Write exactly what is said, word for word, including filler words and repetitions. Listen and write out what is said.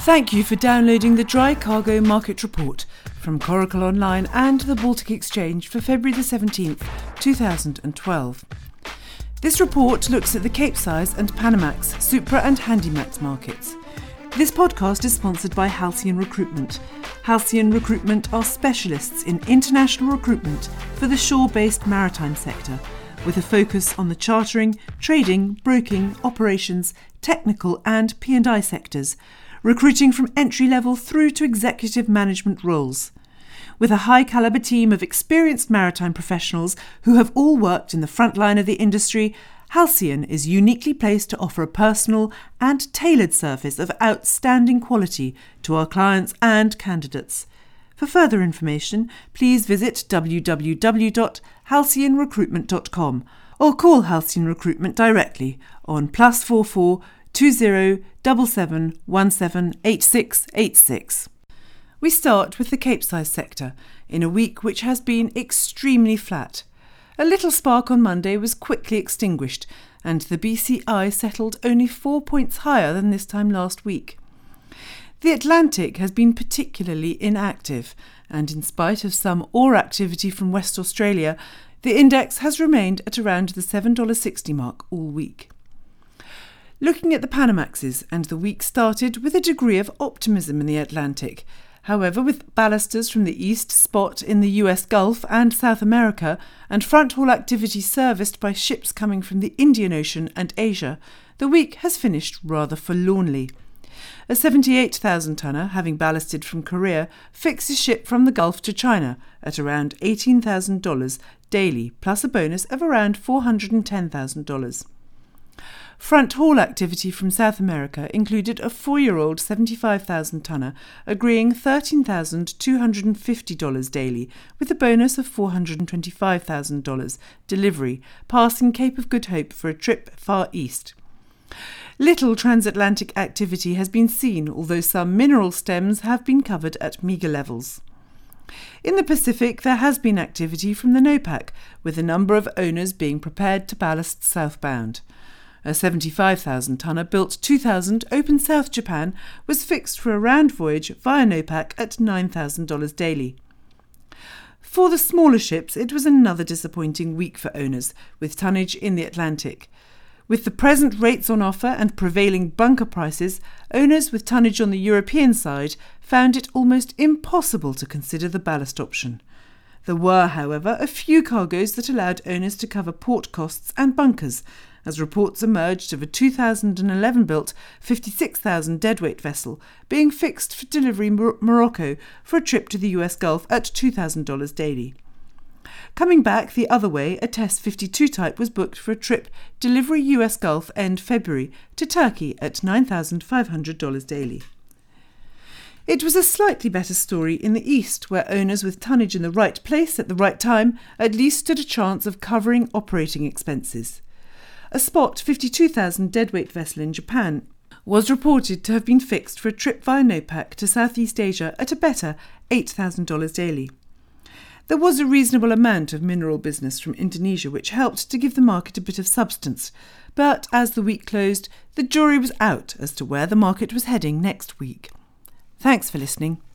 Thank you for downloading the Dry Cargo Market Report from Coracle Online and the Baltic Exchange for February the seventeenth, two thousand twelve. This report looks at the Capesize and Panamax, Supra and Handymax markets. This podcast is sponsored by Halcyon Recruitment. Halcyon Recruitment are specialists in international recruitment for the shore-based maritime sector, with a focus on the chartering, trading, broking, operations, technical and P and I sectors, recruiting from entry-level through to executive management roles. With a high-calibre team of experienced maritime professionals who have all worked in the front line of the industry, Halcyon is uniquely placed to offer a personal and tailored service of outstanding quality to our clients and candidates. For further information, please visit w w w dot halcyon recruitment dot com or call Halcyon Recruitment directly on plus four four two zero seven seven one seven eight six eight six. We start with the Capesize sector in a week which has been extremely flat. A little spark on Monday was quickly extinguished, and the B C I settled only four points higher than this time last week. The Atlantic has been particularly inactive, and in spite of some ore activity from West Australia, the index has remained at around the seven dollars sixty mark all week. Looking at the Panamaxes, and the week started with a degree of optimism in the Atlantic. However, with ballasters from the east spot in the U S Gulf and South America, and front haul activity serviced by ships coming from the Indian Ocean and Asia, the week has finished rather forlornly. A seventy-eight thousand tonner, having ballasted from Korea, fixes ship from the Gulf to China at around eighteen thousand dollars daily, plus a bonus of around four hundred ten thousand dollars. Front haul activity from South America included a four-year-old seventy-five thousand tonner agreeing thirteen thousand two hundred fifty dollars daily with a bonus of four hundred twenty-five thousand dollars delivery, passing Cape of Good Hope for a trip far east. Little transatlantic activity has been seen, although some mineral stems have been covered at meagre levels. In the Pacific, there has been activity from the NOPAC, with a number of owners being prepared to ballast southbound. A seventy-five thousand tonner built two thousand open South Japan was fixed for a round voyage via NOPAC at nine thousand dollars daily. For the smaller ships, it was another disappointing week for owners, with tonnage in the Atlantic. With the present rates on offer and prevailing bunker prices, owners with tonnage on the European side found it almost impossible to consider the ballast option. There were, however, a few cargoes that allowed owners to cover port costs and bunkers, as reports emerged of a two thousand eleven built fifty-six thousand deadweight vessel being fixed for delivery Mor- Morocco for a trip to the U S Gulf at two thousand dollars daily. Coming back the other way, a Test fifty-two type was booked for a trip delivery U S Gulf end February to Turkey at nine thousand five hundred dollars daily. It was a slightly better story in the east, where owners with tonnage in the right place at the right time at least stood a chance of covering operating expenses. A spot fifty-two thousand deadweight vessel in Japan was reported to have been fixed for a trip via NOPAC to Southeast Asia at a better eight thousand dollars daily. There was a reasonable amount of mineral business from Indonesia which helped to give the market a bit of substance, but as the week closed, the jury was out as to where the market was heading next week. Thanks for listening.